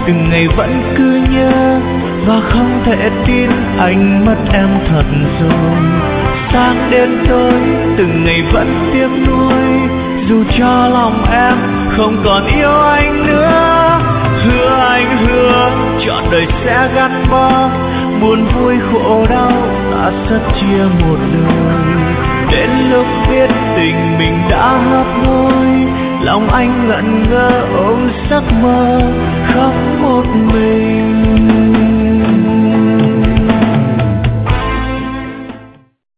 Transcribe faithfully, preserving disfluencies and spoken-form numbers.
từng ngày vẫn cứ nhớ và không thể tin anh mất em thật rồi. Sáng đến tối từng ngày vẫn tiếc nuối, dù cho lòng em không còn yêu anh nữa. Hứa anh hứa trọn đời sẽ gắn bó, buồn vui khổ đau ta sẽ chia một đời. Đến lúc biết tình mình đã hấp hối, lòng anh ngẩn ngơ ôm giấc mơ khóc một mình.